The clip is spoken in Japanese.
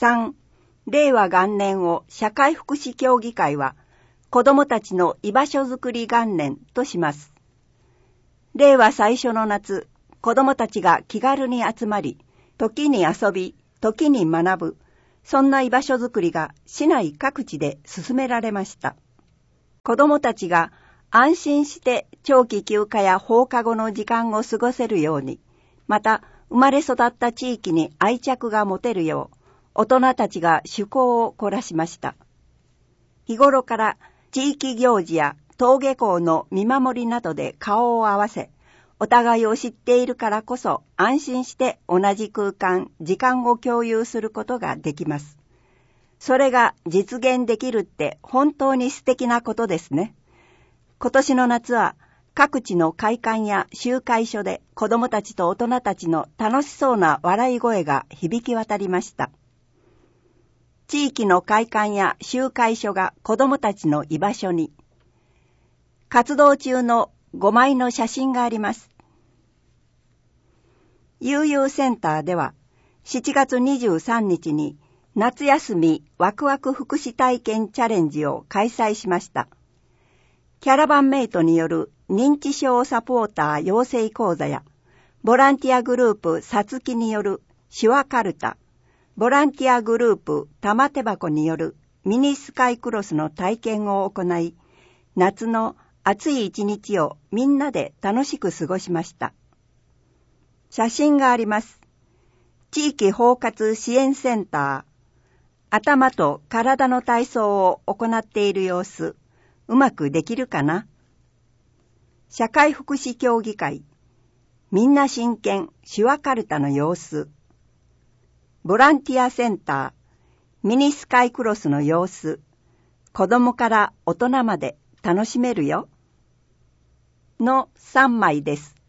3、令和元年を社会福祉協議会は子どもたちの居場所づくり元年とします。令和最初の夏、子どもたちが気軽に集まり、時に遊び、時に学ぶ、そんな居場所づくりが市内各地で進められました。子どもたちが安心して長期休暇や放課後の時間を過ごせるように、また生まれ育った地域に愛着が持てるよう、大人たちが趣向を凝らしました。日頃から地域行事や登下校の見守りなどで顔を合わせ、お互いを知っているからこそ安心して同じ空間、時間を共有することができます。それが実現できるって本当に素敵なことですね。今年の夏は各地の会館や集会所で子どもたちと大人たちの楽しそうな笑い声が響き渡りました。地域の会館や集会所が子どもたちの居場所に。活動中の5枚の写真があります。悠々センターでは7月23日に夏休みワクワク福祉体験チャレンジを開催しました。キャラバンメイトによる認知症サポーター養成講座や、ボランティアグループさつきによる手話カルタ、ボランティアグループ玉手箱によるミニスカイクロスの体験を行い、夏の暑い一日をみんなで楽しく過ごしました。写真があります。地域包括支援センター、頭と体の体操を行っている様子、うまくできるかな？社会福祉協議会、みんな真剣手話カルタの様子、ボランティアセンター、ミニスカイクロスの様子、子供から大人まで楽しめるよの3枚です。